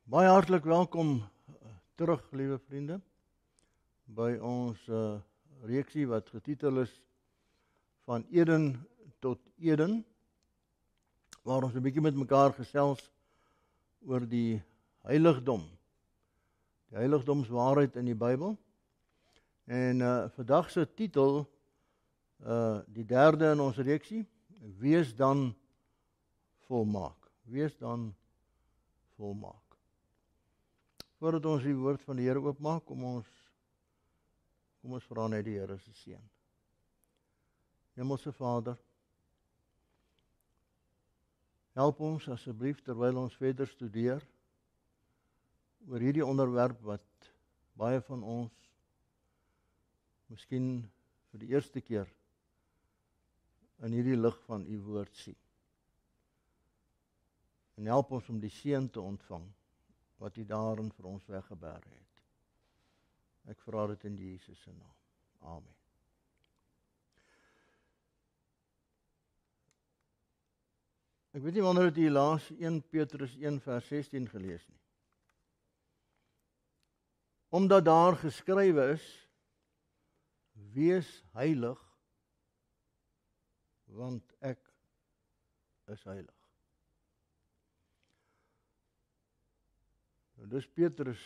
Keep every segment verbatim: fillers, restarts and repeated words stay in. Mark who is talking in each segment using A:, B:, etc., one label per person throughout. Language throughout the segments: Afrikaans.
A: Baie hartlik welkom terug, liewe vriende, by ons uh, reeksie wat getitel is Van Eden tot Eden, waar ons 'n bietjie met mekaar gesels oor die heiligdom, die heiligdomswaarheid in die Bybel. En uh, vandag se titel, uh, die derde in ons reeksie, Wees dan volmaak. Wees dan volmaak. Voordat ons die woord van die Here oopmaak, kom ons kom ons vra net die Here se seën. Hemelse Vader, help ons asseblief terwyl ons verder studeer oor hierdie onderwerp wat baie van ons miskien vir die eerste keer in hierdie lig van u woord sien. En help ons om die seën te ontvang wat u daarin vir ons weggeberg het. Ek vra dit in Jesus se naam. Amen. Ek weet nie wanneer het u laas Eerste Petrus een vers sestien gelees nie. Omdat daar geskrywe is, wees heilig, want ek is heilig. Nou, dis Petrus,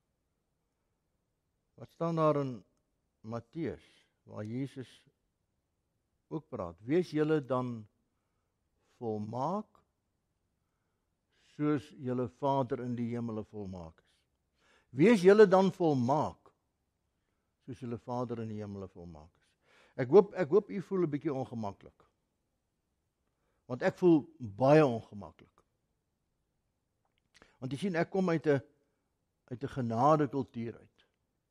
A: wat staan daar in Matteus, waar Jesus ook praat, wees julle dan volmaak, soos julle Vader in die hemele volmaak is. Wees julle dan volmaak, soos julle Vader in die hemele volmaak is. Ek hoop, ek hoop u voel 'n bietjie ongemaklik, want ek voel baie ongemaklik. Want jy sien, ek kom uit 'n uit 'n genadekultuur uit.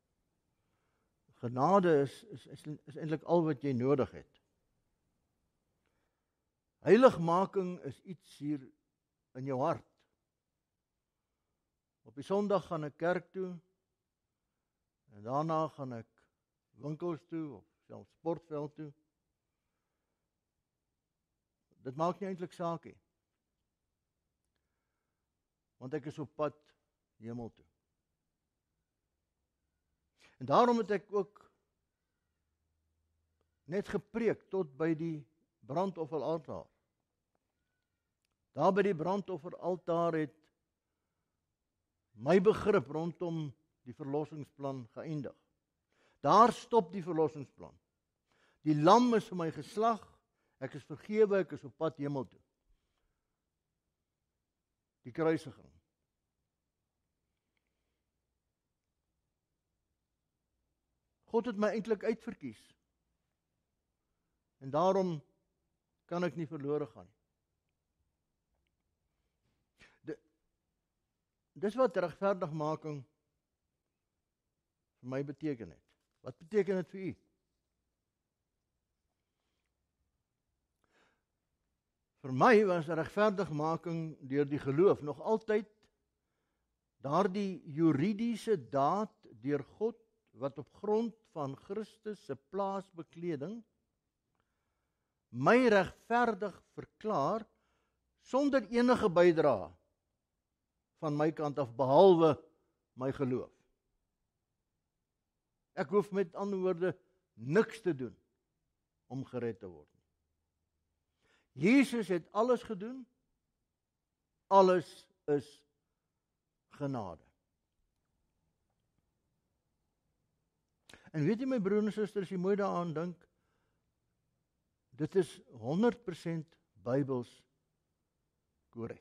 A: Genade is is is, is eintlik al wat jy nodig het. Heiligmaking is iets hier in jou hart. Op die Sondag gaan ek kerk toe en daarna gaan ek winkels toe of selfs sportveld toe. Dit maak nie eintlik saak nie. Want ek is op pad hemel toe. En daarom het ek ook net gepreek tot by die brandofferaltaar. Daar by die brandofferaltaar het my begrip rondom die verlossingsplan geëindig. Daar stop die verlossingsplan. Die lam is vir my geslag, ek is vergewe, ek is op pad hemel toe. Die kruisiging. God het my eintlik uitverkies. En daarom kan ek nie verlore gaan nie. Dis wat regverdigmaking vir my beteken het. Wat beteken dit vir u? Vir my was regverdigmaking deur die geloof nog altyd daardie juridiese daad deur God wat op grond van Christus se plaasbekleding my regverdig verklaar sonder enige bydrae van my kant af behalwe my geloof. Ek hoef met ander woorde niks te doen om gered te word. Jesus het alles gedoen, alles is genade. En weet jy my broer en suster, as jy mooi daaraan dink, dit is honderd persent Bybels korrek.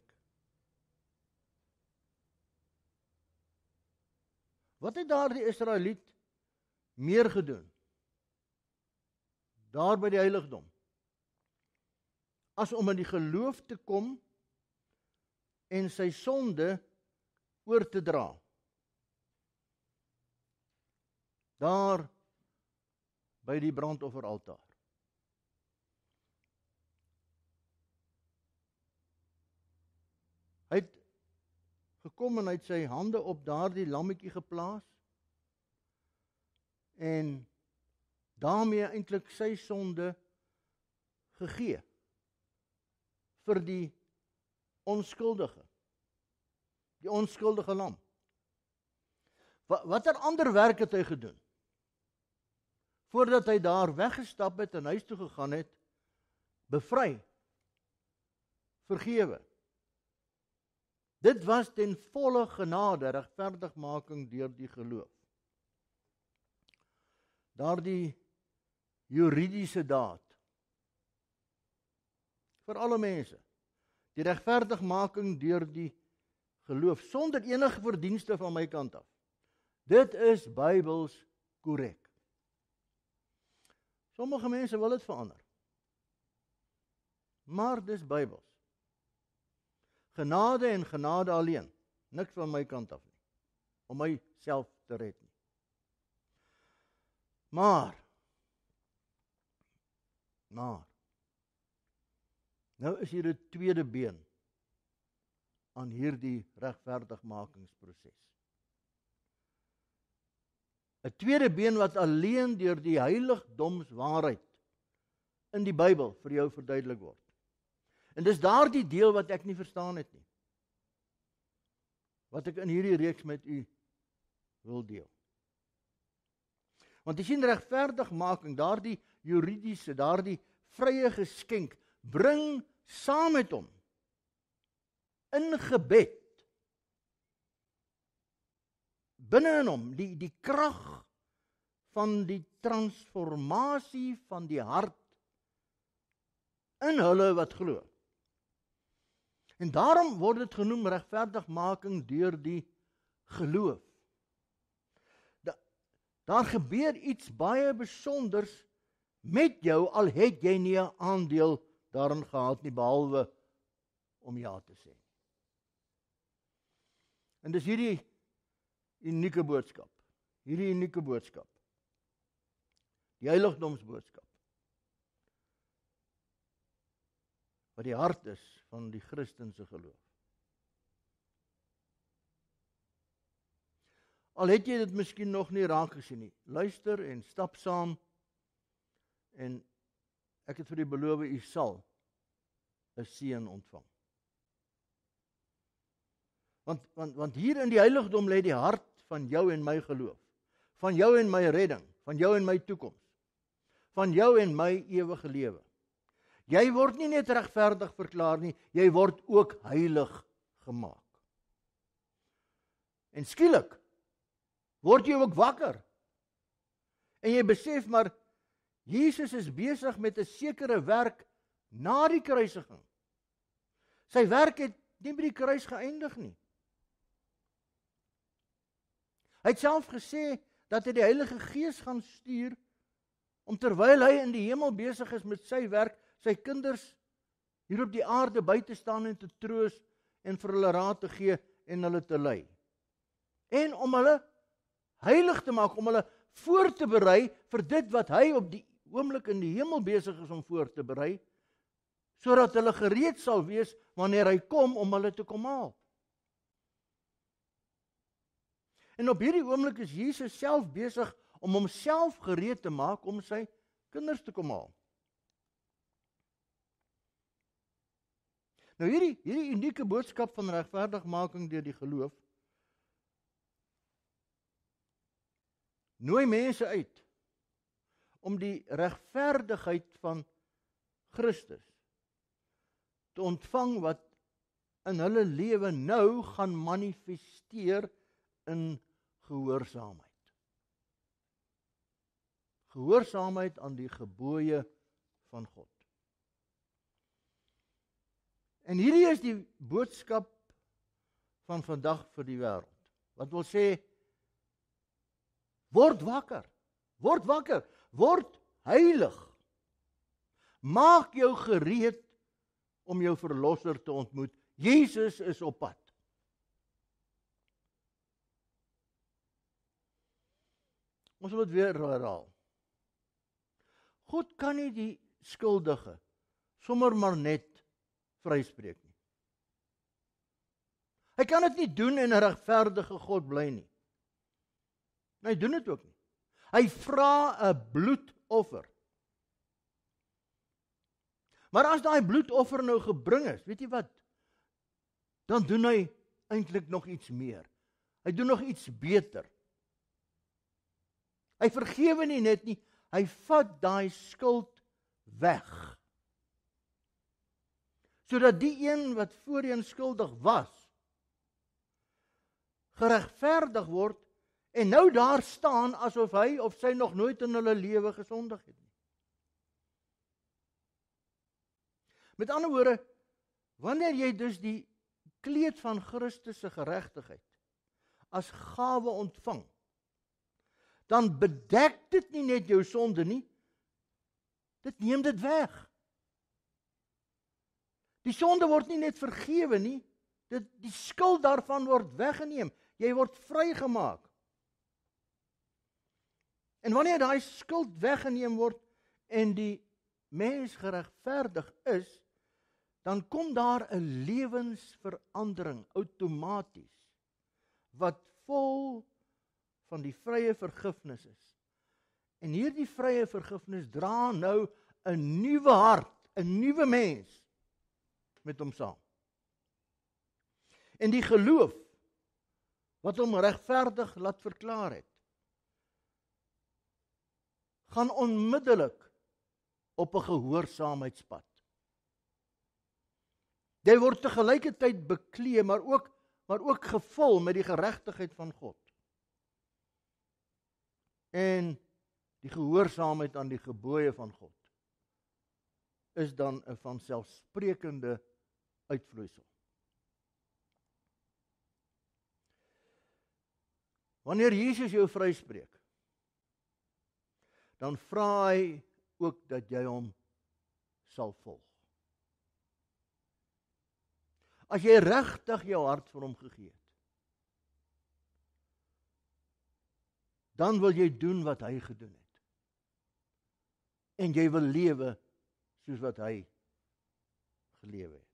A: Wat het daardie Israeliet meer gedoen? Daar by die heiligdom. As om in die geloof te kom en sy sonde oor te dra. Daar by die brandofferaltaar. Hy het gekom en hy het sy hande op daardie lammetjie geplaas en daarmee eintlik sy sonde gegee vir die onskuldige. die onskuldige lam. Wat watter ander werk het hy gedoen? Voordat hy daar weggestap het en huis toe gegaan het, bevry, vergewe. Dit was ten volle genade, regverdigmaking deur die geloof. Daardie juridiese daad, vir alle mense, die regverdigmaking deur die geloof, sonder enige verdienste van my kant af. Dit is Bybels korrek. Sommige mense wil dit verander, maar dis Bybels. Genade en genade alleen, niks van my kant af nie, om myself te red nie. Maar, maar, nou is hier 'n tweede been aan hierdie regverdigmakingsproses. 'n Tweede been wat alleen deur die heiligdomswaarheid in die Bybel vir jou verduidelik word. En dis daardie deel wat ek nie verstaan het nie, wat ek in hierdie reeks met u wil deel. Want jy sien, regverdigmaking, daardie juridiese, daardie vrye geskenk, bring saam met hom, in gebed, binne in hom, die, die krag van die transformasie van die hart in hulle wat glo. En daarom word dit genoem regverdigmaking deur die geloof. Da, daar gebeur iets baie besonders met jou, al het jy nie 'n aandeel daarin gehad nie, behalwe om ja te sê. En dis hierdie unieke boodskap, hierdie unieke boodskap, die heiligdomsboodskap, wat die hart is van die Christense geloof. Al het jy dit miskien nog nie raak gesien nie, luister en stap saam, en ek het vir die beloof, u sal 'n seën ontvang. Want, want, want hier in die heiligdom lê die hart van jou en my geloof, van jou en my redding, van jou en my toekoms, van jou en my ewige lewe. Jy word nie net regverdig verklaar nie, jy word ook heilig gemaak. En skielik word jy ook wakker. En jy besef maar, Jesus is besig met 'n sekere werk na die kruisiging. Sy werk het nie by die kruis geëindig nie. Hy het self gesê dat hy die Heilige Gees gaan stuur, om terwyl hy in die hemel besig is met sy werk, sy kinders hier op die aarde by te staan en te troos en vir hulle raad te gee en hulle te lei. En om hulle heilig te maak, om hulle voor te berei vir dit wat hy op die oomblik in die hemel besig is om voor te berei, sodat hulle gereed sal wees wanneer hy kom om hulle te kom haal. En op hierdie oomblik is Jesus self besig om homself gereed te maak om sy kinders te kom haal. Nou hierdie, hierdie unieke boodskap van regverdigmaking deur die geloof nooi mense uit om die regverdigheid van Christus te ontvang wat in hulle lewe nou gaan manifesteer in gehoorsaamheid. Gehoorsaamheid aan die gebooie van God. En hierdie is die boodskap van vandag vir die wêreld. Wat wil sê, word wakker, word wakker, word heilig. Maak jou gereed om jou verlosser te ontmoet. Jesus is op pad. Ons wil dit weer herhaal. God kan nie die skuldige sommer maar net vryspreek nie. Hy kan dit nie doen en 'n regverdige God bly nie. Hy doen dit ook nie. Hy vra 'n bloedoffer. Maar as daai bloedoffer nou gebring is, weet jy wat? Dan doen hy eintlik nog iets meer. Hy doen nog iets beter. Hy vergewe nie net nie, hy vat daai skuld weg. Sodat die een wat voorheen skuldig was, geregverdig word en nou daar staan asof hy of sy nog nooit in hulle lewe gesondig het nie. Met ander woorde, wanneer jy dus die kleed van Christus se geregtigheid as gawe ontvang, dan bedek dit nie net jou sonde nie, dit neem dit weg. Die sonde word nie net vergewe nie, dit, die skuld daarvan word weggeneem. Jy word vrygemaak. En wanneer daai skuld weggeneem word en die mens geregverdig is, dan kom daar 'n lewensverandering outomaties wat vol van die vrye vergifnis is. En hierdie vrye vergifnis dra nou 'n nuwe hart, 'n nuwe mens met hom saam. En die geloof wat hom regverdig laat verklaar het, gaan onmiddellik op 'n gehoorsaamheidspad. Jy word te gelykertyd beklee, maar ook, maar ook gevul met die geregtigheid van God. En die gehoorsaamheid aan die gebooie van God is dan 'n vanselfsprekende uitvloeisel. Wanneer Jesus jou vryspreek, dan vra hy ook dat jy hom sal volg. As jy regtig jou hart vir hom gegee het, dan wil jy doen wat hy gedoen het. En jy wil lewe soos wat hy gelewe het.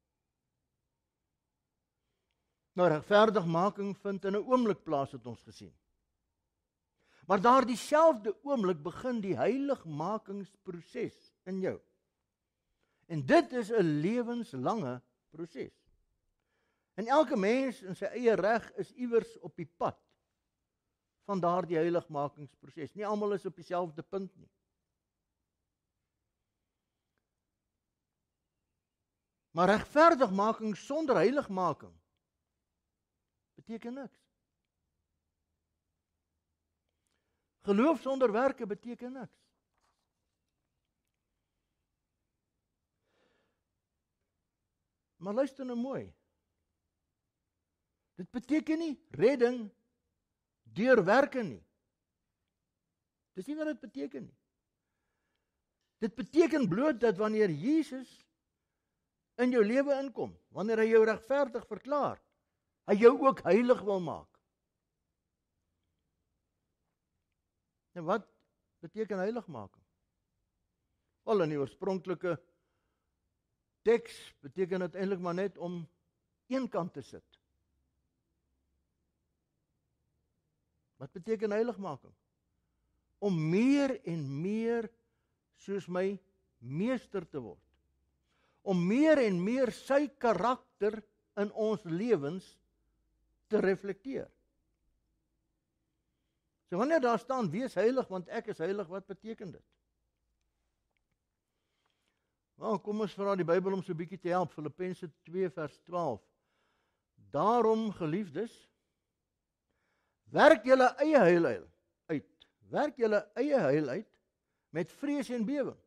A: Nou, regverdigmaking vind in 'n oomblik plaas, het ons gesien. Maar daar dieselfde oomblik begin die heiligmakingsproses in jou. En dit is 'n lewenslange proses. En elke mens in sy eie reg is iewers op die pad van daardie heiligmakingsproses. Nie almal is op dieselfde punt nie. Maar regverdigmaking sonder heiligmaking beteken niks. Geloof sonder werke beteken niks. Maar luister nou mooi. Dit beteken nie redding deur werke nie. Dis nie wat dit beteken nie. Dit beteken bloot dat wanneer Jesus in jou lewe inkom, wanneer hy jou regverdig verklaar, hy jou ook heilig wil maak. En wat beteken heiligmaking? Wel, in die oorspronklike teks beteken dit eintlik maar net om een kant te sit. Wat beteken heiligmaking? Om meer en meer soos my meester te word. Om meer en meer sy karakter in ons lewens te reflekteer. So wanneer daar staan, wees heilig, want ek is heilig, wat beteken dit? Nou, kom ons vra die Bybel om so 'n bietjie te help. Filippense twee vers twaalf. Daarom, geliefdes, werk julle eie heil uit. Werk julle eie heil uit met vrees en bewering.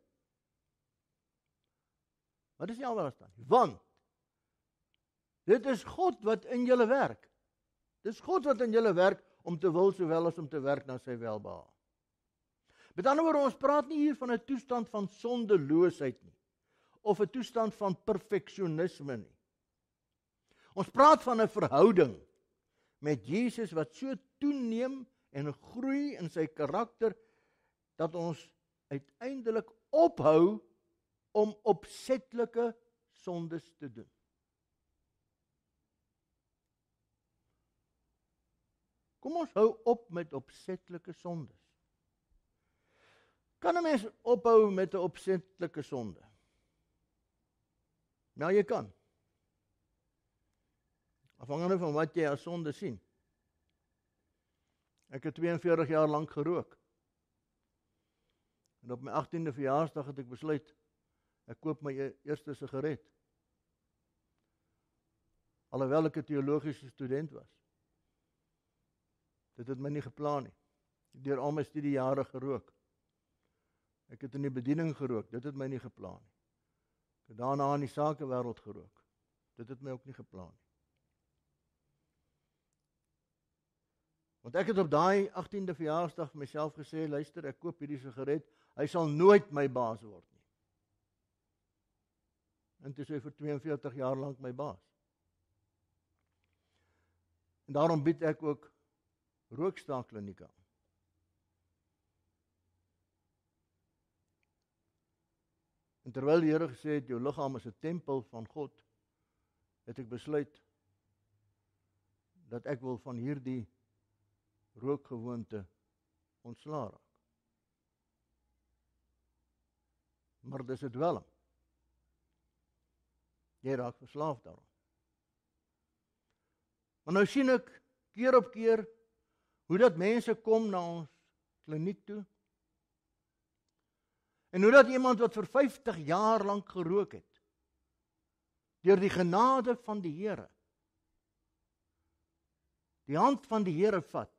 A: Maar dis nie al wat daar staan. Want dit is God wat in julle werk. Dis God wat in julle werk om te wil sowel as om te werk na sy welbehae. Met ander woorde, ons praat nie hier van 'n toestand van sondeloosheid nie, of 'n toestand van perfeksionisme nie. Ons praat van 'n verhouding met Jesus wat so toeneem en groei in sy karakter, dat ons uiteindelik ophou om opsetlike sondes te doen. Kom ons hou op met opsetlike sondes. Kan 'n mens ophou met 'n opsetlike sonde? Nou, jy kan. Afhangende van wat jy as sonde sien. Ek het twee en veertig jaar lank gerook. En op my agtiende verjaarsdag het ek besluit, ek koop my e- eerste sigaret. Alhoewel ek 'n teologiese student was. Dit het my nie geplan nie. Deur al my studiejare gerook. Ek het in die bediening gerook, dit het my nie geplan nie. Ek het daarna in die sakewêreld gerook. Dit het my ook nie geplan nie. Want ek het op daai agtiende verjaarsdag vir myself gesê, luister, ek koop hierdie sigaret, hy sal nooit my baas word nie. En toe is hy vir twee en veertig jaar lank my baas. En daarom bied ek ook rookstaakklinieke aan. En terwyl die Here gesê het, jou liggaam is 'n tempel van God, het ek besluit dat ek wil van hierdie rookgewoonte ontslaa raak. Maar dis 'n dwelm. Jy raak verslaaf daaraan. Maar nou sien ek keer op keer hoe dat mense kom na ons kliniek toe. En hoe dat iemand wat vir vyftig jaar lank gerook het, deur die genade van die Here, die hand van die Here vat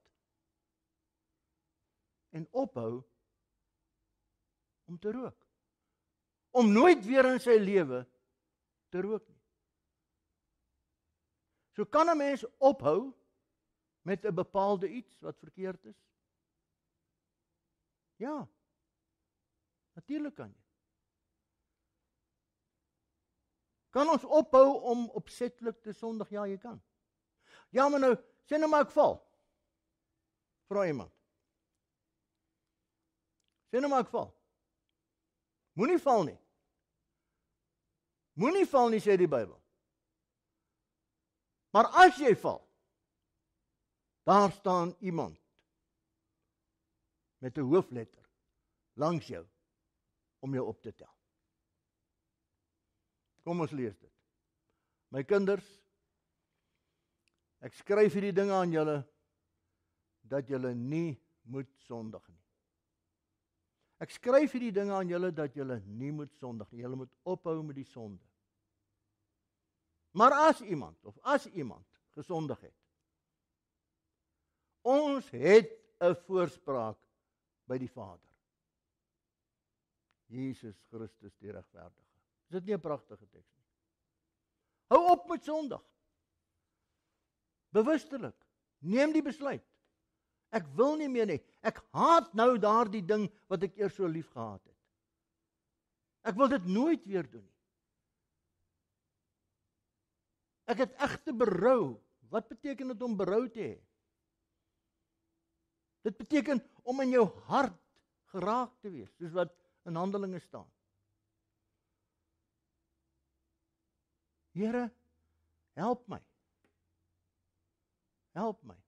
A: en ophou om te rook. Om nooit weer in sy lewe te rook nie. So kan 'n mens ophou met 'n bepaalde iets wat verkeerd is? Ja, natuurlik kan jy. Kan ons ophou om opsetlik te sondig? Ja, jy kan. Ja, maar nou, sê nou maar ek val. Vra iemand. Sê nou maar ek val. Moenie val nie. Moenie val nie, sê die Bybel. Maar as jy val, daar staan iemand met 'n hoofletter langs jou om jou op te tel. Kom ons lees dit. My kinders, ek skryf hierdie dinge aan julle dat julle nie moet sondig nie. Ek skryf hierdie dinge aan julle dat julle nie moet sondig nie. Julle moet ophou met die sonde. Maar as iemand of as iemand gesondig het, ons het 'n voorspraak by die Vader. Jesus Christus die regverdige. Is dit nie 'n pragtige teks nie? Hou op met sondig. Bewustelik. Neem die besluit. Ek wil nie meer nie. Ek haat nou daardie ding wat ek eers so lief gehad het. Ek wil dit nooit weer doen nie. Ek het egte berou. Wat beteken dit om berou te hê? Dit beteken om in jou hart geraak te wees, soos wat in Handelinge staan. Here, help my. Help my.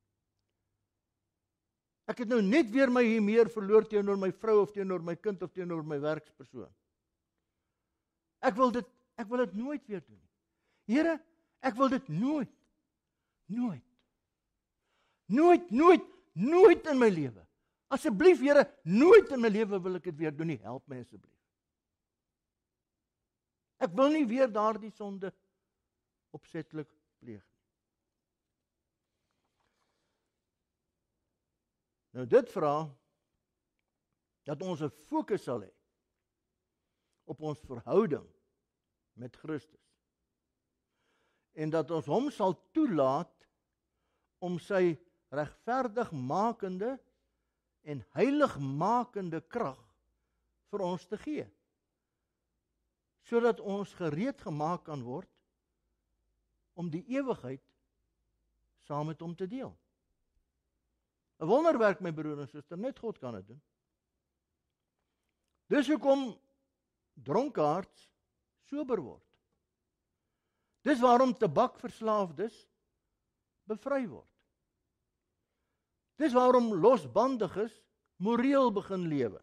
A: Ek het nou net weer my hier meer verloor teenoor my vrou of teenoor my kind of teenoor my werkspersoon. Ek wil dit, ek wil dit nooit weer doen nie. Here, ek wil dit nooit, nooit, nooit, nooit, nooit in my lewe. Asseblief, Here, nooit in my lewe wil ek dit weer doen nie. Help my asseblief. Ek wil nie weer daardie sonde opsetlik pleeg nie. Nou dit vra dat ons 'n fokus sal hê op ons verhouding met Christus. En dat ons hom sal toelaat om sy regverdigmakende en heiligmakende krag vir ons te gee, sodat ons gereed gemaak kan word om die ewigheid saam met hom te deel. 'n Wonderwerk, my broer en suster, net God kan dit doen. Dis hoekom dronkaards sober word. Dis waarom tabakverslaafdes bevry word. Dis waarom losbandiges moreel begin lewe.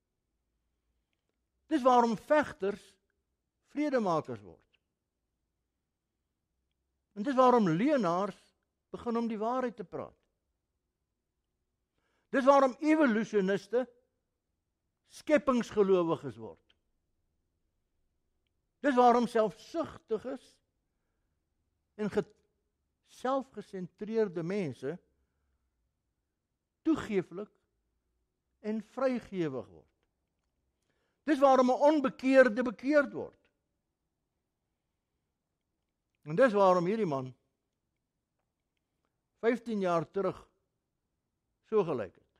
A: Dis waarom vegters vredemakers word. En dis waarom leenaars begin om die waarheid te praat. Dis waarom evolusioniste skepingsgelowiges word. Dis waarom selfsugtiges en selfgesentreerde mense toegeeflik en vrygewig word. Dis waarom 'n onbekeerde bekeerd word. En dis waarom hierdie man vyftien jaar terug so gelyk het.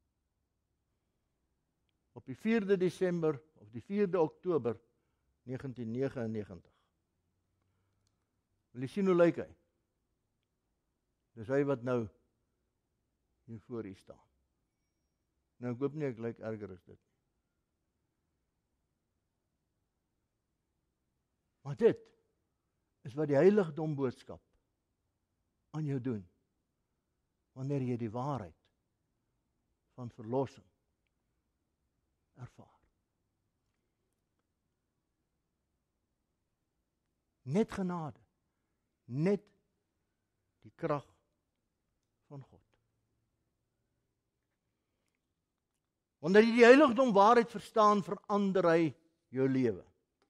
A: Op die vierde Desember of die vierde Oktober negentien negenennegentig. Wil jy sien hoe lyk hy? Dis hy wat nou hier voor u staan. Nou ek hoop nie ek lyk erger as dit nie. Maar dit is wat die heiligdom boodskap aan jou doen, wanneer jy die waarheid van verlossing ervaar. Net genade, net die krag van God. Wanneer jy die heiligdom waarheid verstaan, verander hy jou lewe.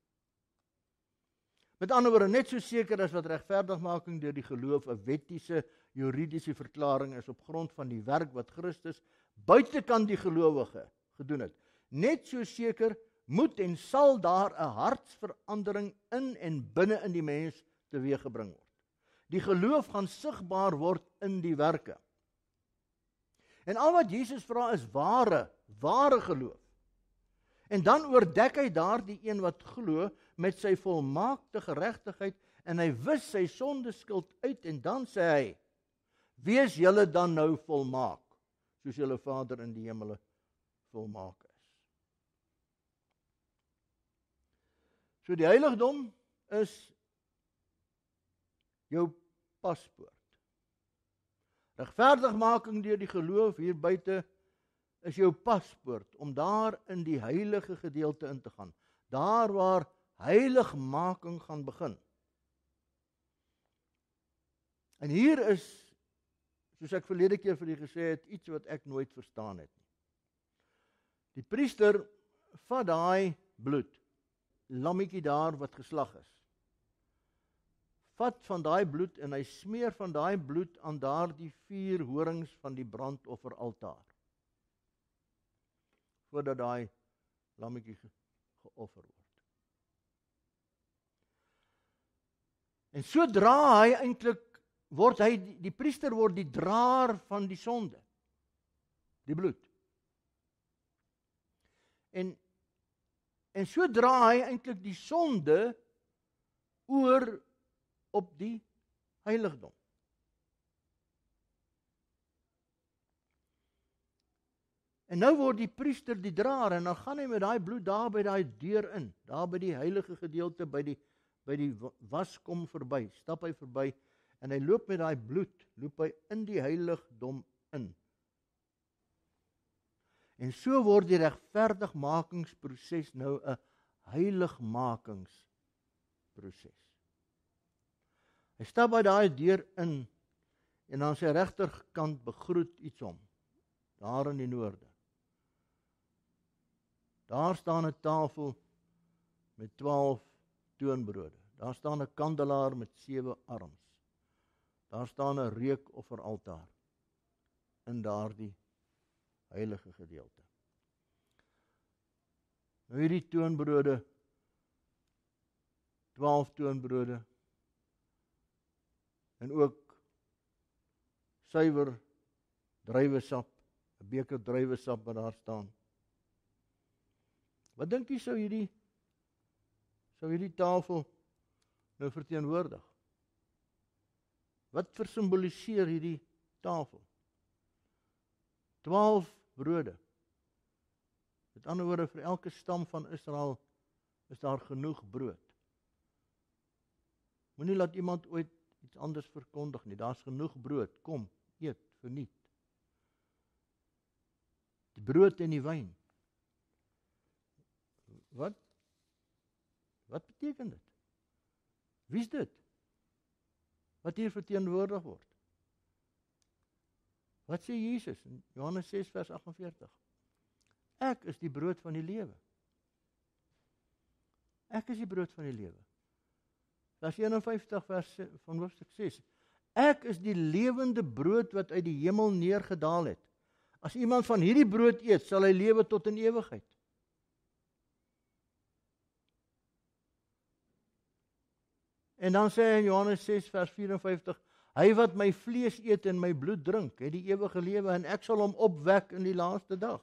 A: Met ander woorde, net so seker as wat regverdigmaking deur die geloof 'n wettiese, juridiese verklaring is op grond van die werk wat Christus buitekant die gelowige gedoen het. Net so seker moet en sal daar 'n hartsverandering in en binne in die mens teweeggebring word. Die geloof gaan sigbaar word in die werke. En al wat Jesus vra is ware, ware geloof. En dan oordek hy daardie een wat glo met sy volmaakte geregtigheid en hy wis sy sondeskuld uit en dan sê hy: "Wees julle dan nou volmaak, soos julle Vader in die hemele volmaak is." So die heiligdom is jou paspoort. Regverdigmaking deur die geloof hier buite is jou paspoort om daar in die heilige gedeelte in te gaan. Daar waar heiligmaking gaan begin. En hier is, soos ek verlede keer vir julle gesê het, iets wat ek nooit verstaan het nie. Die priester vat daai bloed, lammetjie daar wat geslag is. Vat van daai bloed en hy smeer van daai bloed aan daardie vier horings van die brandofferaltaar. Voordat daai lammetjie ge geoffer word. En sodra hy eintlik word hy die, die priester word die draer van die sonde. Die bloed. En en sodra hy eintlik die sonde oor op die heiligdom. En nou word die priester die draer en dan gaan hy met daai bloed daar by daai deur in, daar by die heilige gedeelte, by die by die waskom verby, stap hy verby en hy loop met daai bloed, loop hy in die heiligdom in. En so word die regverdigmakingsproses nou 'n heiligmakingsproses. Hy stap by daai deur in en aan sy regterkant begroet iets hom, daar in die noorde. Daar staan 'n tafel met twaalf toonbrode. Daar staan 'n kandelaar met sewe arms. Daar staan 'n reukofferaltaar in daardie heilige gedeelte. Nou hierdie toonbrode, twaalf toonbrode, en ook suiwer druiwesap, 'n beker druiwesap wat daar staan. Wat dink jy sou hierdie sou hierdie tafel nou verteenwoordig? Wat versimboliseer hierdie tafel? twaalf brode. Met ander woorde, vir elke stam van Israel is daar genoeg brood. Moenie laat iemand ooit iets anders verkondig nie. Daar's genoeg brood. Kom, eet, verniet. Die brood en die wyn. Wat? Wat beteken dit? Wie's dit? wat hier verteenwoordig word. Wat sê Jesus in Johannes ses vers agt en veertig? Ek is die brood van die lewe. Ek is die brood van die lewe. Vers een en vyftig vers van hoofstuk ses. Ek is die lewende brood wat uit die hemel neergedaal het. As iemand van hierdie brood eet, sal hy lewe tot in ewigheid. En dan sê hy in Johannes ses vers vyf en vyftig, hy wat my vlees eet en my bloed drink, het die ewige lewe en ek sal hom opwek in die laaste dag.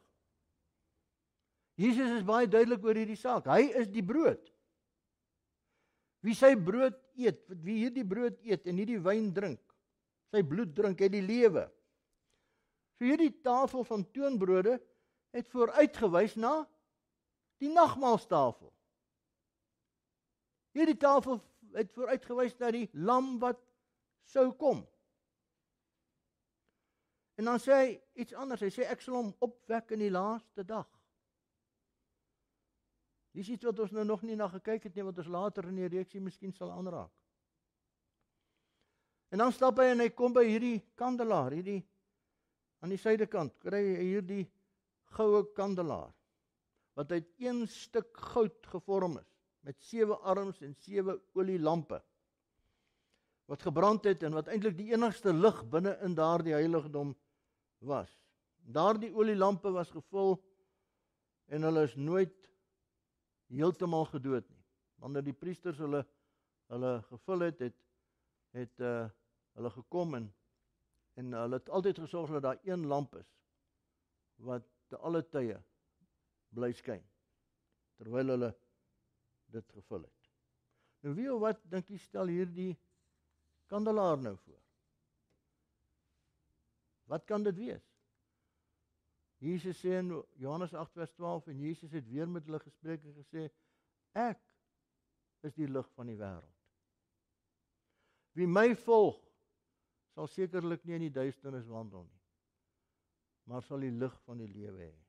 A: Jesus is baie duidelik oor hierdie saak. Hy is die brood. Wie sy brood eet, wie hierdie brood eet en hierdie wyn drink, sy bloed drink, het die lewe. So hierdie tafel van toonbrode het vooruitgewys na die nagmaalstafel. Hierdie tafel het vooruitgewys na die lam wat sou kom. En dan sê hy iets anders, hy sê ek sal hom opwek in die laaste dag. Dis iets wat ons nou nog nie na gekyk het nie, wat ons later in die reeksie miskien sal aanraak. En dan stap hy en hy kom by hierdie kandelaar, hierdie aan die suidekant, kry hy hierdie goue kandelaar, wat uit een stuk goud gevorm is, met sewe arms en sewe olielampe, wat gebrand het en wat eintlik die enigste lig binne in daardie heiligdom was. Daardie olielampe was gevul en hulle is nooit heeltemal gedood nie. Wanneer die priesters hulle hulle gevul het, het het uh, hulle gekom en en hulle het altyd gesorg dat daar een lamp is wat te alle tye bly skyn terwyl hulle dit gevul het. Nou wie of wat dink jy stel hierdie kandelaar nou voor? Wat kan dit wees? Jesus sê in Johannes agt vers twaalf en Jesus het weer met hulle gespreek en gesê, ek is die lig van die wêreld. Wie my volg, sal sekerlik nie in die duisternis wandel nie, maar sal die lig van die lewe hê.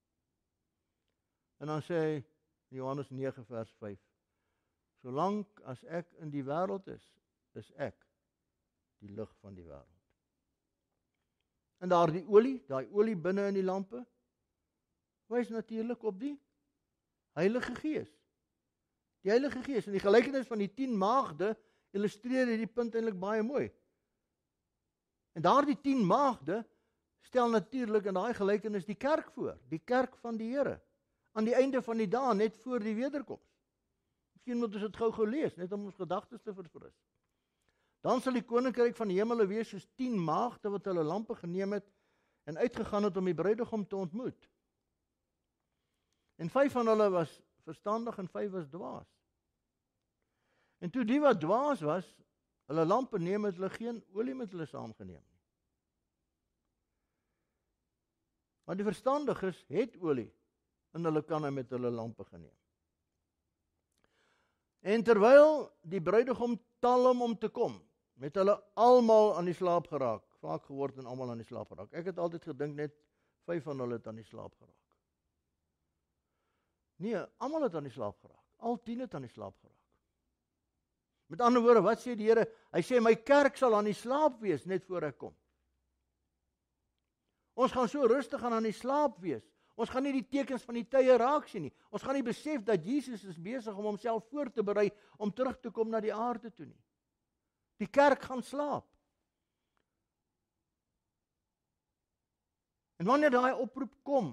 A: En dan sê hy in Johannes nege vers vyf, solank as ek in die wêreld is, is ek die lig van die wêreld. En daar die olie, daai olie binne in die lampe, wys natuurlik op die Heilige Gees. Die Heilige Gees, en die gelykenis van die tien maagde illustreer hierdie punt eintlik baie mooi. En daardie tien maagde stel natuurlik in daai gelykenis die kerk voor, die kerk van die Here, aan die einde van die dae, net voor die wederkoms. Miskien moet ons dit gou-gou lees, net om ons gedagtes te verfris. Dan sal die koninkryk van die hemele wees soos tien maagde wat hulle lampe geneem het en uitgegaan het om die bruidegom te ontmoet. En vyf van hulle was verstandig en vyf was dwaas. En toe die wat dwaas was, hulle lampe neem het, hulle geen olie met hulle saamgeneem nie. Maar die verstandiges het olie in hulle kanne met hulle lampe geneem. En terwyl die bruidegom talm om te kom, met hulle almal aan die slaap geraak, vaak geword en almal aan die slaap geraak. Ek het altyd gedink net vyf van hulle het aan die slaap geraak. Nee, almal het aan die slaap geraak. Al tien het aan die slaap geraak. Met ander woorde, wat sê die Here? Hy sê my kerk sal aan die slaap wees net voor ek kom. Ons gaan so rustig aan aan die slaap wees. Ons gaan nie die tekens van die tye raak sien nie. Ons gaan nie besef dat Jesus is besig om homself voor te berei om terug te kom na die aarde toe nie. Die kerk gaan slaap. En wanneer daai oproep kom,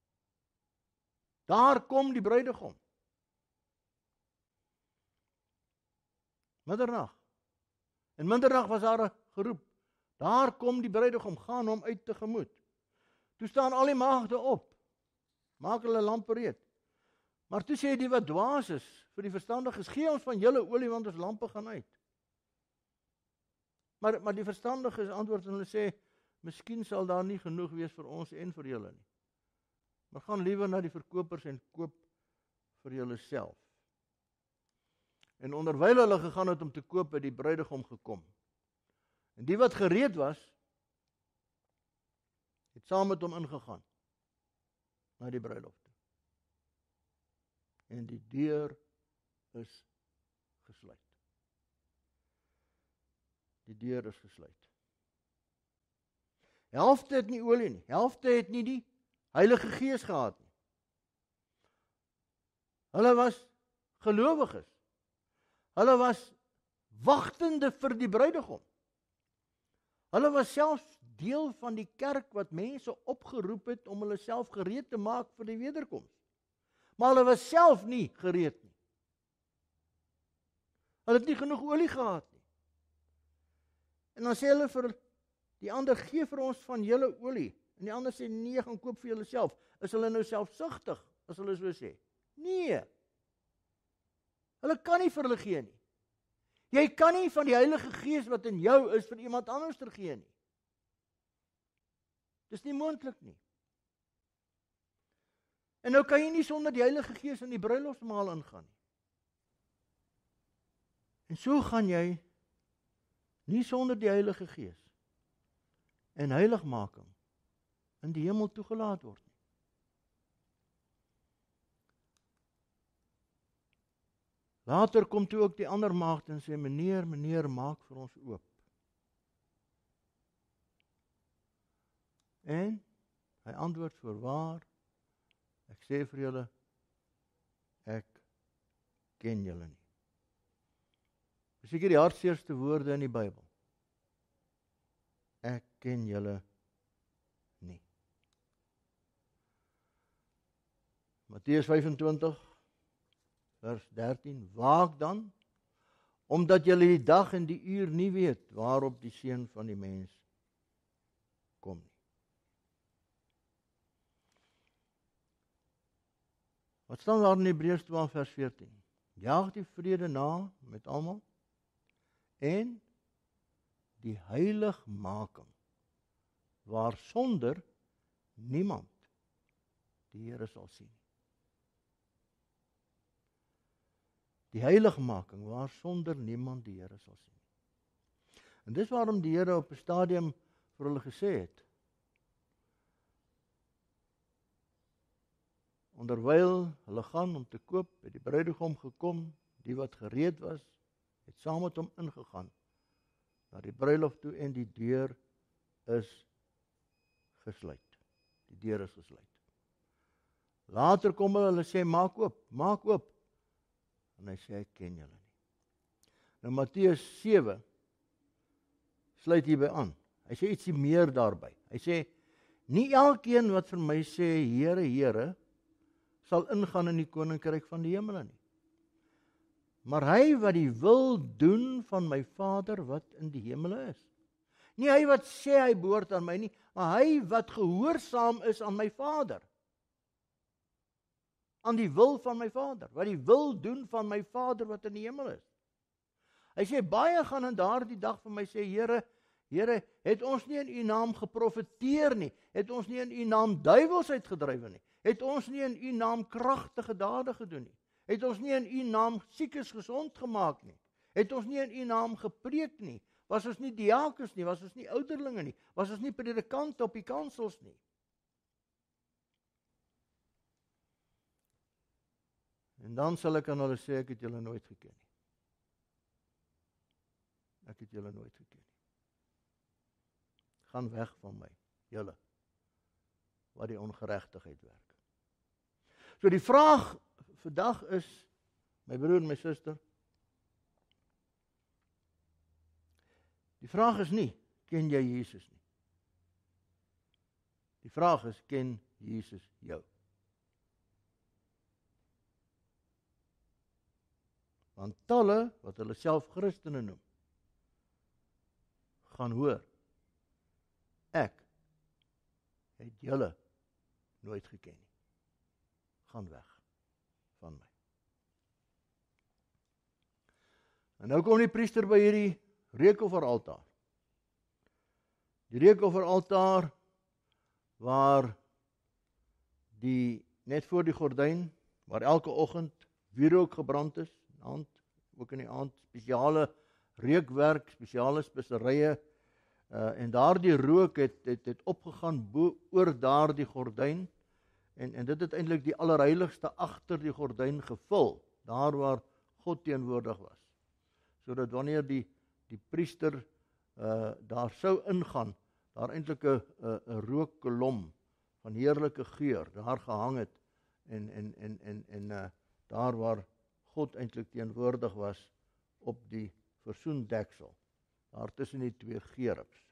A: daar kom die bruidegom. Middernag. En middernag was daar 'n geroep. Daar kom die bruidegom, gaan hom uit tegemoet. Toe staan al die maagde op. Maak hulle lampe reed. Maar toe sê die wat dwaas is, vir die verstandiges, gee ons van julle olie want ons lampe gaan uit. Maar, maar die verstandiges antwoord en hulle sê, miskien sal daar nie genoeg wees vir ons en vir julle nie. Maar gaan liewer na die verkopers en koop vir julle self. En onderwyl hulle gegaan het om te koop, het die bruidegom gekom. En die wat gereed was, het saam met hom ingegaan na die bruilof toe. En die deur is gesluit. die deur is gesluit. Helfte het nie olie nie, helfte het nie die Heilige Gees gehad nie. Hulle was gelowiges. Hulle was wagtende vir die bruidegom. Hulle was selfs deel van die kerk wat mense opgeroep het om hulle self gereed te maak vir die wederkoms. Maar hulle was self nie gereed nie. Hulle het nie genoeg olie gehad nie. En dan sê hulle vir die ander, gee vir ons van julle olie. En die ander sê, nee, gaan koop vir julle self. Is hulle nou selfsugtig, as hulle so sê? Nee. Hulle kan nie vir hulle gee nie. Jy kan nie van die Heilige Gees wat in jou is vir iemand anders te gee nie. Dis nie moontlik nie. En nou kan jy nie sonder die Heilige Gees in die bruilofsmaal ingaan nie. En so gaan jy nie sonder die Heilige Gees en heiligmaking in die hemel toegelaat word nie. Later kom toe ook die ander maagd en sê, meneer, meneer, maak vir ons oop. En hy antwoord, voorwaar, ek sê vir julle, ek ken julle nie. Dis seker die hartseerste woorde in die Bybel. Ek ken julle nie. Matteus vyf-en-twintig vers dertien, waak dan, omdat julle die dag en die uur nie weet, waarop die Seun van die mens kom nie. Wat staan daar in Hebreërs twaalf vers veertien? Jaag die vrede na met almal, en die heiligmaking, waarsonder niemand die Here sal sien. Die heiligmaking, waarsonder niemand die Here sal sien. En dis waarom die Here op 'n stadium vir hulle gesê het, onderwyl hulle gaan om te koop, het die bruidegom gekom, die wat gereed was, het saam met hom ingegaan na die bruilof toe en die deur is gesluit. Die deur is gesluit. Later kom hulle, hulle sê, maak oop, maak oop. En hy sê, ek ken julle nie. Nou Matteus sewe sluit hierby aan. Hy sê ietsie meer daarby. Hy sê, nie elkeen wat vir my sê, Here, Here, sal ingaan in die koninkryk van die hemele nie. Maar hy wat die wil doen van my Vader wat in die hemele is. Nie hy wat sê hy behoort aan my nie, maar hy wat gehoorsaam is aan my Vader. Aan die wil van my Vader, wat die wil doen van my Vader wat in die hemel is. Hy sê, baie gaan in daardie dag vir my sê, Here, Here, het ons nie in u naam geprofeteer nie, het ons nie in u naam duiwels uitgedrywe nie, het ons nie in u naam kragtige dade gedoen nie, het ons nie in u naam siekes gesond gemaak nie, het ons nie in u naam gepreek nie, was ons nie diakens nie, was ons nie ouderlinge nie, was ons nie predikante op die kansels nie. En dan sal ek aan hulle sê, ek het julle nooit geken nie. Ek het julle nooit geken nie. Gaan weg van my, julle, wat die ongeregtigheid werk. So die vraag vandag is, my broer en my suster, die vraag is nie, ken jy Jesus nie? Die vraag is, ken Jesus jou? Want talle, wat hulle self Christene noem, gaan hoor, ek het julle nooit geken nie. Gaan weg van my. En nou kom die priester by hierdie reukofferaltaar. Die reukofferaltaar waar die net voor die gordyn, waar elke oggend wierook gebrand is, aand, ook in die aand, spesiale reukwerk, spesiale speserye, uh, en daardie rook het, het, het opgegaan bo, oor daardie gordyn, en, en dit het eintlik die allerheiligste agter die gordyn gevul, daar waar God teenwoordig was, sodat wanneer die, die priester uh, daar sou ingaan, daar eintlik 'n 'n rookkolom van heerlike geur daar gehang het en en en en en uh, daar waar God eintlik teenwoordig was op die versoendeksel, daar tussen die twee gerubs.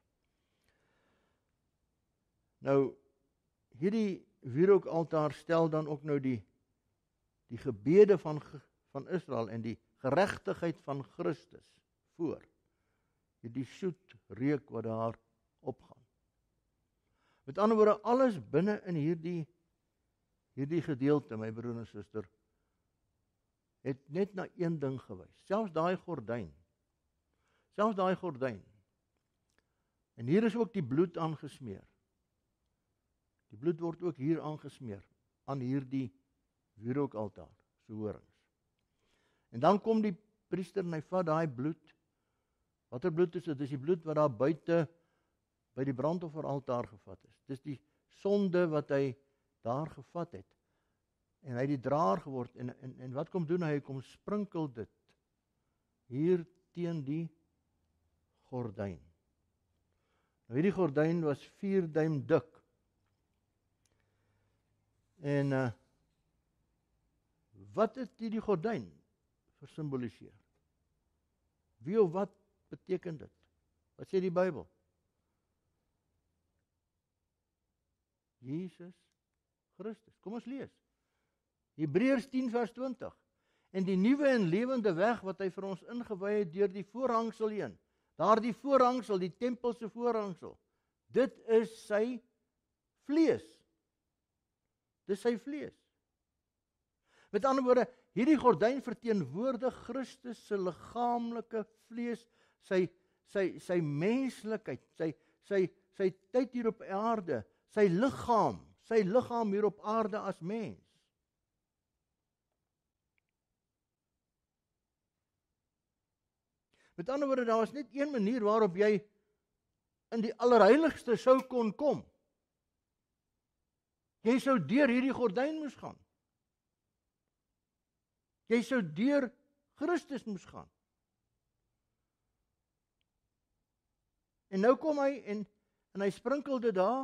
A: Nou, hierdie wierookaltaar stel dan ook nou die die gebede van van Israel en die geregtigheid van Christus voor. Hierdie soet reuk wat daar opgaan. Met ander woorde, alles binne in hierdie hierdie gedeelte, my broer en suster, het net na een ding gewys. Selfs daai gordyn. Selfs daai gordyn. En hier is ook die bloed aangesmeer. Die bloed word ook hier aangesmeer aan hierdie wierookaltaar, so horings. En dan kom die priester en hy vat daai bloed. Watter bloed is dit? Dis die bloed wat daar buite by die brandofferaltaar gevat is. Dis die sonde wat hy daar gevat het. En hy het die draer geword en en en wat kom doen hy? Hy kom sprinkel dit hier teen die gordyn. Nou hierdie gordyn was vier duim dik. En uh, wat het hierdie gordyn versimboliseer? Wie of wat beteken dit? Wat sê die Bybel? Jesus Christus. Kom ons lees. Hebreërs tien vers twintig. En die nuwe en lewende weg wat hy vir ons ingewy het deur die voorhangsel heen. Daardie voorhangsel, die tempel se voorhangsel. Dit is sy vlees. Dis sy vlees. Met ander woorde, hierdie gordyn verteenwoordig Christus se liggaamlike vlees, sy sy sy menslikheid, sy sy sy tyd hier op aarde, sy liggaam, sy liggaam hier op aarde as mens. Met ander woorde, daar was net een manier waarop jy in die allerheiligste sou kon kom. Jy sou deur hierdie gordyn moes gaan. Jy sou deur Christus moes gaan. En nou kom hy en en hy sprinkel dit daar.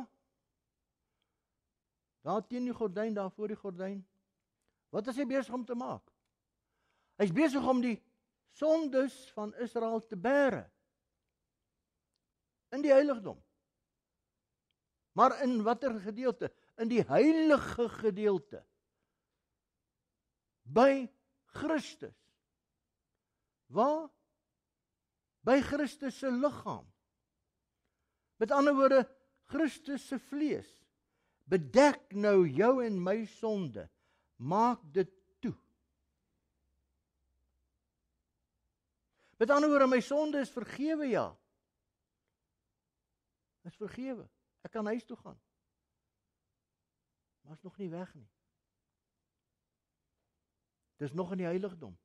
A: Daar teen die gordyn, daar voor die gordyn. Wat is hy besig om te maak? Hy's besig om die sondes van Israel te bære. In die heiligdom. Maar in watter gedeelte? In die heilige gedeelte. By Christus. Waar? By Christus se liggaam. Met ander woorde, Christus se vlees bedek nou jou en my sonde. Maak dit toe. Met ander woorde, my sonde is vergewe, ja. Is vergewe. Ek kan huis toe gaan. Maar is nog nie weg nie. Dis nog in die heiligdom.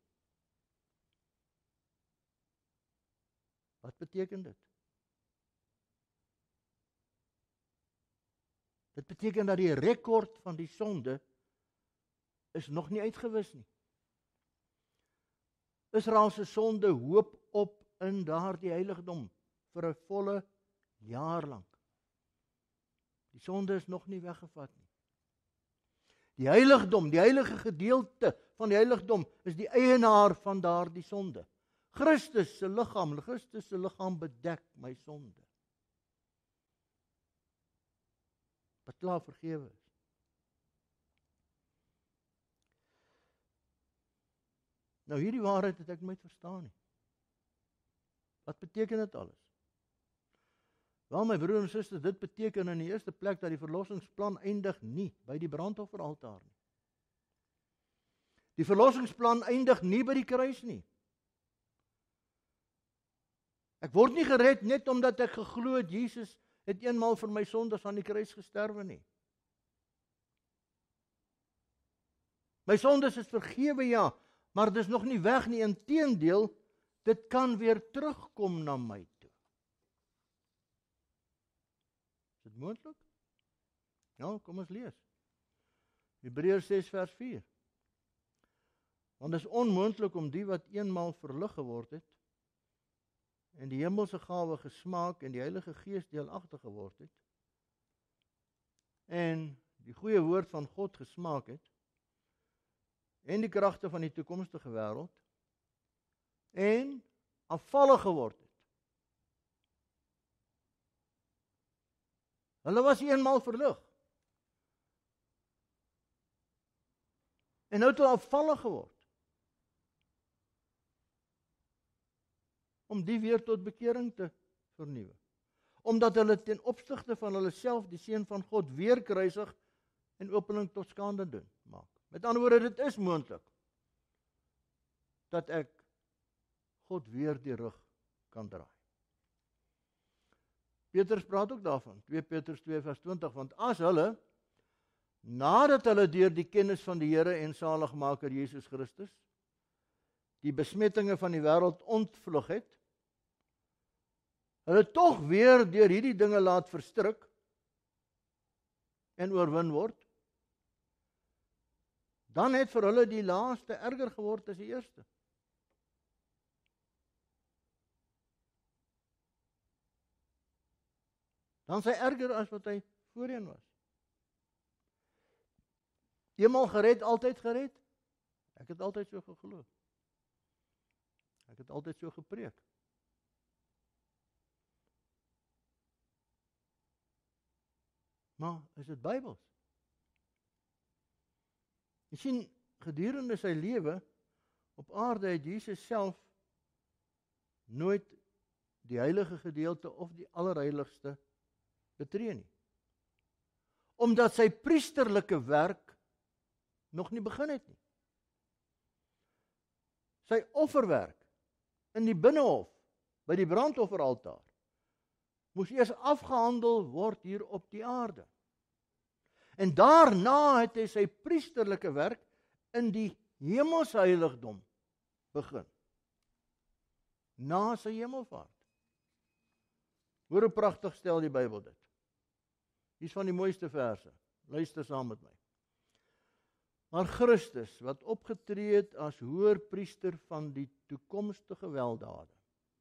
A: Wat beteken dit? Dit beteken dat die rekord van die sonde is nog nie uitgewis nie. Israel se sonde hoop op in daardie heiligdom vir 'n volle jaar lank. Die sonde is nog nie weggevat nie. Die heiligdom, die heilige gedeelte van die heiligdom is die eienaar van daardie sonde. Christus se liggaam, Christus se liggaam bedek my sonde. Wat klaar vergewe is. Nou hierdie waarheid het ek nooit verstaan nie. Wat beteken dit alles? Wel my broer en suster, dit beteken in die eerste plek dat die verlossingsplan eindig nie by die brandofferaltaar nie. Die verlossingsplan eindig nie by die kruis nie. Ek word nie gered net omdat ek geglo het Jesus het eenmaal vir my sondes aan die kruis gesterwe nie. My sondes is vergewe, ja, maar dit is nog nie weg nie. Inteendeel, dit kan weer terugkom na my toe. Is dit moontlik? Ja, kom ons lees. Hebreërs ses vers vier. Want dit is onmoontlik om die wat eenmaal verlig geword het, en die hemelse gawe gesmaak en die Heilige Gees deelagtig geword het en die goeie woord van God gesmaak het en die kragte van die toekomstige wêreld en afvallig geword het. Hulle was eenmaal verlig. En nou het hulle afvallig geword. Om die weer tot bekering te vernuwe. Omdat hulle ten opsigte van hulle self die Seun van God weer kruisig en openlik tot skande doen maak. Met ander woorde, dit is moontlik dat ek God weer die rug kan draai. Petrus praat ook daarvan, twee Petrus twee vers twintig, want as hulle, nadat hulle deur die kennis van die Here en Saligmaker Jesus Christus, die besmettinge van die wêreld ontvlug het, hulle tog weer deur hierdie dinge laat verstrik en oorwin word, dan het vir hulle die laaste erger geword as die eerste. Dan is hy erger as wat hy voorheen was. Eenmaal gered, altyd gered. Ek het altyd so geglo. Ek het altyd so gepreek. Maar is dit Bybels? Jy sien, gedurende sy lewe op aarde het Jesus self nooit die heilige gedeelte of die allerheiligste betree nie. Omdat sy priesterlike werk nog nie begin het nie. Sy offerwerk in die binnehof, by die brandofferaltaar, moes eers afgehandel word hier op die aarde. En daarna het hy sy priesterlike werk in die hemelse heiligdom begin. Na sy hemelvaart. Hoor hoe pragtig stel die Bybel dit. Hier is van die mooiste verse. Luister saam met my. Maar Christus, wat opgetree het as hoërpriester van die toekomstige weldade,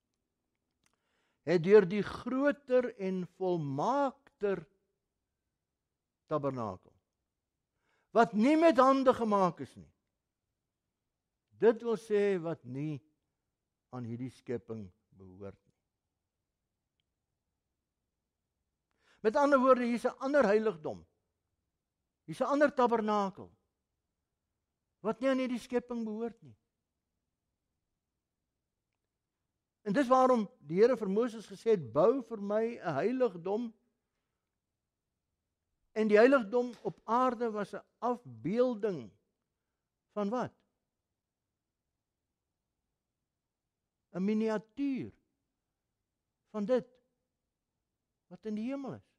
A: het deur die groter en volmaakter tabernakel, wat nie met hande gemaak is nie. Dit wil sê wat nie aan hierdie skepping behoort nie. Met ander woorde, hier is 'n ander heiligdom. Hier is 'n ander tabernakel, wat nie aan hierdie skepping behoort nie. En dis waarom die Here vir Moses gesê het, bou vir my 'n heiligdom. En die heiligdom op aarde was 'n afbeelding van wat? 'n miniatuur van dit wat in die hemel is.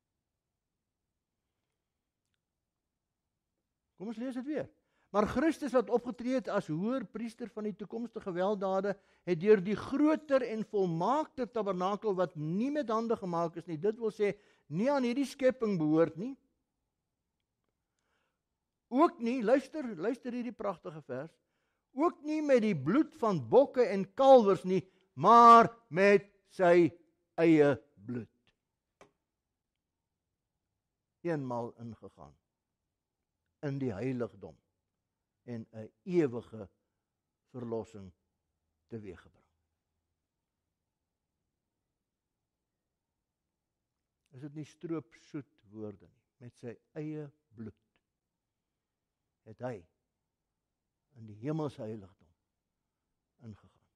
A: Kom ons lees dit weer. Maar Christus wat opgetree het as hoërpriester van die toekomstige weldade, het deur die groter en volmaakte tabernakel wat nie met hande gemaak is nie, dit wil sê nie aan hierdie skepping behoort nie. Ook nie, luister, luister hierdie pragtige vers, ook nie met die bloed van bokke en kalwers nie, maar met sy eie bloed. Eenmaal ingegaan in die heiligdom en 'n ewige verlossing teweeggebring. Is dit nie stroopsoet woorde nie? Met sy eie bloed het hy in die hemelse heiligdom ingegaan.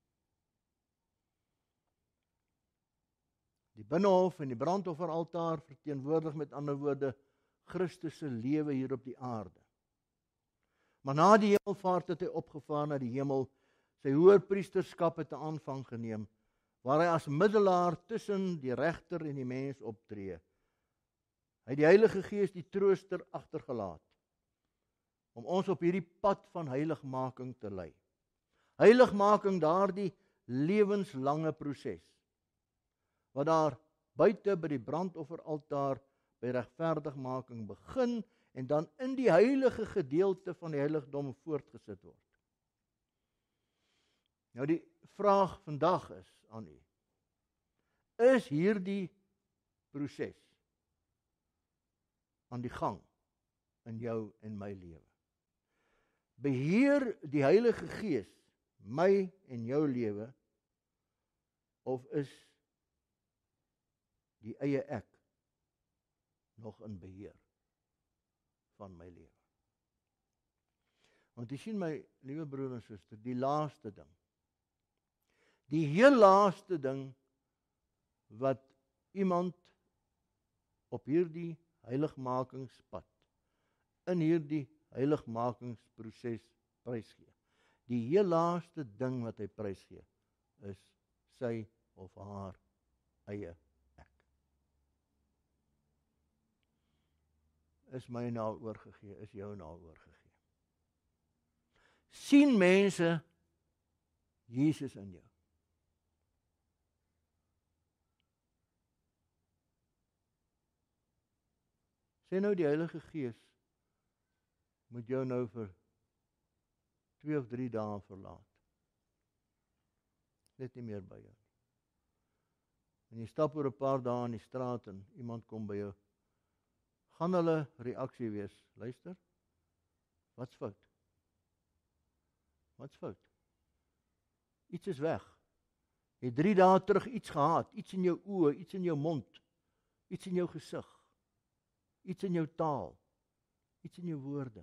A: Die binnehof en die brandofferaltaar verteenwoordig met ander woorde Christus se lewe hier op die aarde. Maar na die hemelvaart het hy opgevaar na die hemel, sy hoërpriesterskap het 'n aanvang geneem, waar hy as middelaar tussen die regter en die mens optree. Hy het die Heilige Gees, die trooster, agtergelaat, om ons op hierdie pad van heiligmaking te lei. Heiligmaking, daardie lewenslange proses, wat daar buite by die brandofferaltaar by regverdigmaking begin, en dan in die heilige gedeelte van die heiligdom voortgesit word. Nou die vraag vandag is aan u, is hierdie proses aan die gang in jou en my lewe. Beheer die Heilige Gees my en jou lewe, of is die eie ek nog in beheer van my lewe? Want jy sien my liewe broer en suster, die laaste ding, die heel laaste ding wat iemand op hierdie heiligmakingspad, in hierdie heiligmakingsproses prysgee, die heel laaste ding wat hy prysgee, is sy of haar eie ek. Is my nou oorgegee, is jou nou oorgegee. Sien mense Jesus in jou? Sê nou die Heilige Gees moet jou nou vir twee of drie dae verlaat. Net nie meer by jou. En jy stap oor 'n paar dae in die straat en iemand kom by jou. Gaan hulle reaksie wees? Luister, wat's fout? Wat's fout? Iets is weg. Jy het drie dae terug iets gehad, iets in jou oë, iets in jou mond, iets in jou gesig, iets in jou taal, iets in jou woorde.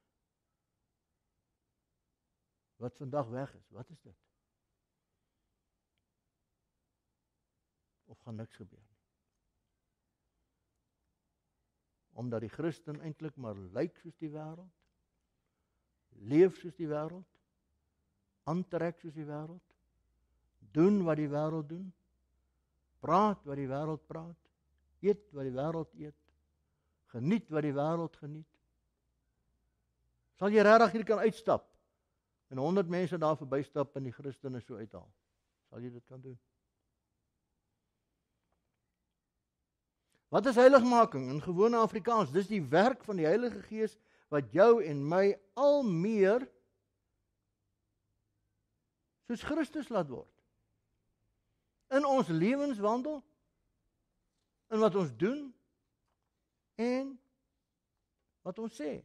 A: Wat vandag weg is, wat is dit? Of gaan niks gebeur nie? Omdat die Christen eintlik maar lyk soos die wêreld, leef soos die wêreld, aantrek soos die wêreld, doen wat die wêreld doen, praat wat die wêreld praat, eet wat die wêreld eet, geniet wat die wêreld geniet. Sal jy regtig hier kan uitstap en honderd mense daar verbystap en die Christene so uithaal? Sal jy dit kan doen? Wat is heiligmaking in gewone Afrikaans? Dis die werk van die Heilige Gees wat jou en my al meer soos Christus laat word. In ons lewenswandel, in wat ons doen en wat ons sê.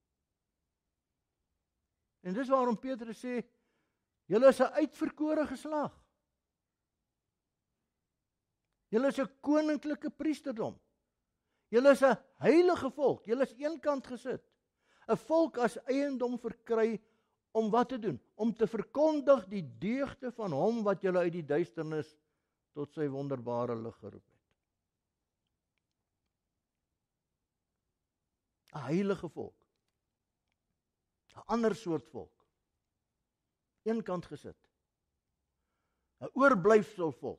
A: En dis waarom Petrus sê, julle is 'n uitverkore geslag. Julle is 'n koninklike priesterdom. Julle is 'n heilige volk. Julle is eenkant gesit. 'n Volk as eiendom verkry om wat te doen? Om te verkondig die deugde van hom wat julle uit die duisternis tot sy wonderbare lig geroep het. 'n Heilige volk. 'n Ander soort volk. Eenkant gesit. 'n Oorblyfsel volk.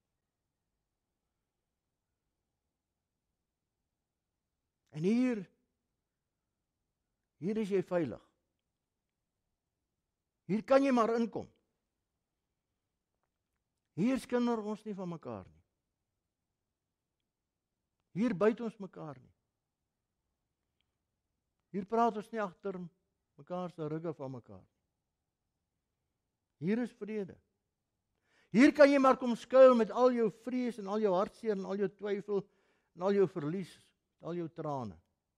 A: En hier, hier is jy veilig. Hier kan jy maar inkom. Hier skinder ons nie van mekaar nie. Hier byt ons mekaar nie. Hier praat ons nie agter mekaar se rugge van mekaar. Hier is vrede. Hier kan jy maar kom skuil met al jou vrees en al jou hartseer en al jou twyfel en al jou verlies, al jou trane.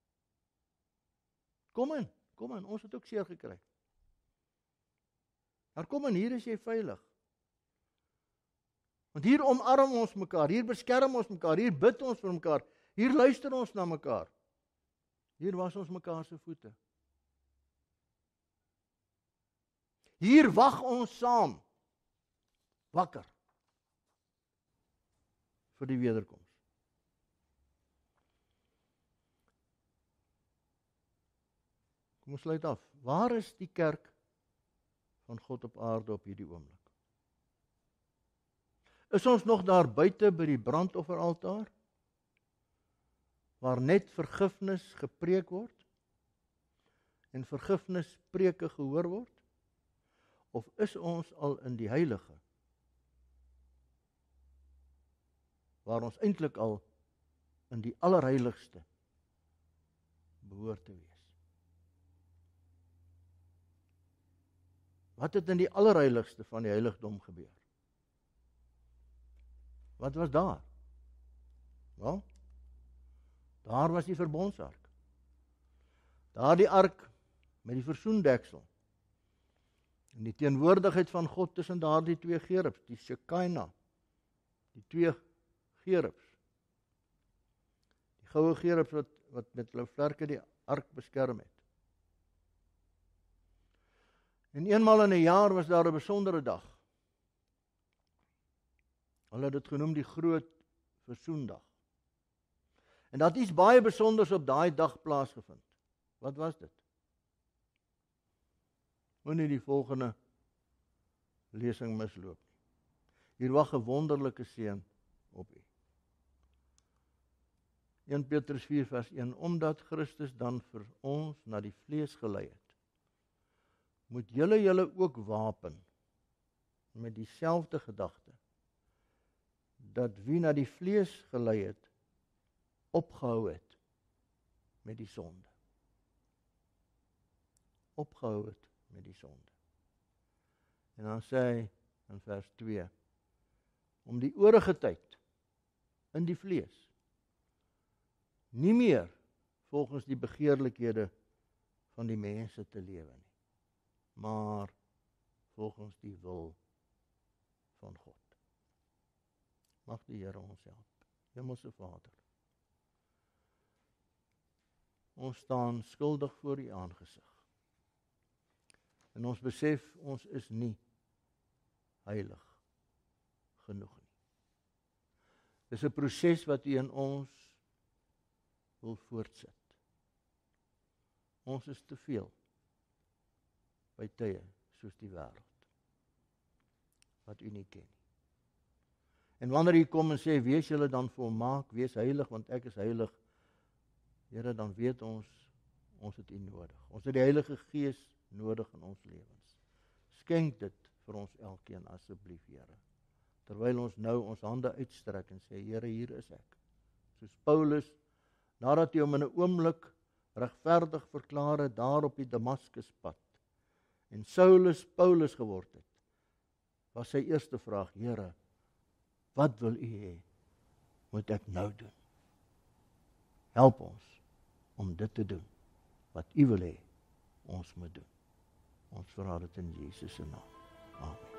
A: Kom in, kom in, ons het ook seer gekry. Maar kom in, hier is jy veilig. Want hier omarm ons mekaar, hier beskerm ons mekaar, hier bid ons vir mekaar, hier luister ons na mekaar. Hier was ons mekaar se voete. Hier wag ons saam, wakker, vir die wederkoms. Kom ons sluit af. Waar is die kerk van God op aarde op hierdie oomblik? Is ons nog daar buite by die brandofferaltaar, waar net vergifnis gepreek word en vergifnispreke gehoor word? Of is ons al in die heilige, waar ons eintlik al in die allerheiligste behoort te wees? Wat het in die allerheiligste van die heiligdom gebeur? Wat was daar? Wel, daar was die verbondsark. Daar die ark met die versoendeksel. En die teenwoordigheid van God tussen daardie twee gerubs, die Shekinah, die twee gerubs. Die goue gerubs wat, wat met hulle vlerke die ark beskerm het. En eenmaal in 'n jaar was daar 'n besondere dag. Hulle het dit genoem die groot versoendag. En dat iets baie besonders op daai dag plaasgevind. Wat was dit? Moenie die volgende lesing misloop nie. Hier wag 'n wonderlike seën op u. Eerste Petrus vier vers een, omdat Christus dan vir ons na die vlees gelei het, moet julle julle ook wapen met dieselfde gedagte, dat wie na die vlees gelei het, opgehou het met die sonde. Opgehou het met die sonde. En dan sê hy in vers twee, om die oorige tyd in die vlees nie meer volgens die begeerlikhede van die mense te lewe nie, maar volgens die wil van God. Mag die Here ons help. Hemelse Vader, ons staan skuldig voor u aangesig. En ons besef, ons is nie heilig genoeg nie. Dis 'n proses wat u in ons wil voortsit. Ons is te veel by tye soos die wêreld, wat u nie ken nie. En wanneer u kom en sê, wees julle dan volmaak, wees heilig, want ek is heilig, Here, dan weet ons, ons het u nodig. Ons het die Heilige Gees nodig in ons lewens. Skenk dit vir ons elkeen asseblief, Here. Terwyl ons nou ons hande uitstrek en sê, Here, hier is ek. Soos Paulus, nadat hy hom in 'n oomblik regverdig verklaar het daar op die Damaskuspad en Saulus Paulus geword het, was sy eerste vraag, Here, wat wil u hê moet ek nou doen? Help ons om dit te doen wat u wil hê ons moet doen. Ons vra dit in Jesus se naam. Amen.